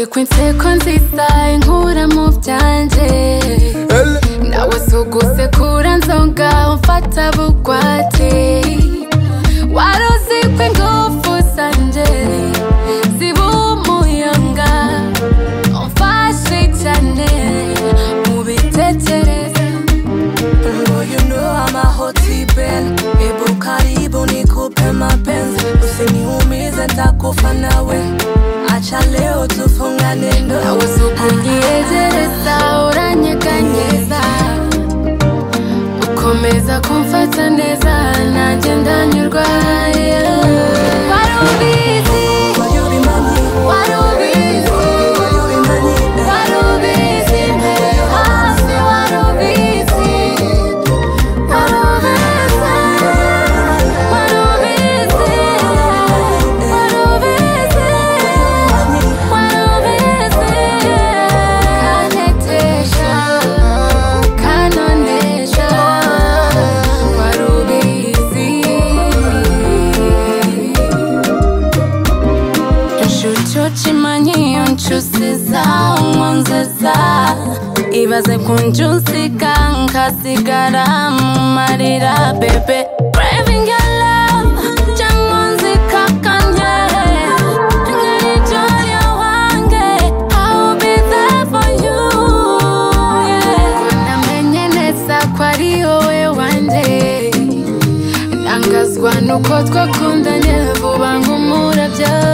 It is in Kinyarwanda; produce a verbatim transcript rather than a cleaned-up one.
inseko nziza inkura mu byanje nawe sugusekura nzonga umfata bugwate waruzi ko ingufu zanje ziba umuyonga umfashe cyane mu bitekerezo. You know I'm a hot bell, ebu karibu nikupe mapenzi, usiniumize nitakufa nawe, acha leo tufungane ndoa. Nawe sukunyegereza uranyeganyeza, ukomeza kumfata neza nanjye ndanyurwa. Warubizi, warubizi, warubizi mbere hasi, warubizi, warubizi, warubizi, warubizi, warubizi. Kanetesha, kanonesha, warubizi. Inshuti ukimanyi uncusiza umwanzeza, ibaze kunjusika nkasigara mu marira bebe. Craving your love, cyangwa nzikakanye, nkayijya wange, I'll be there for you, yeah. Namenye neza ko ari wowe wanjye, ntangazwa nuko twakundanye vuba nk'umurabyo.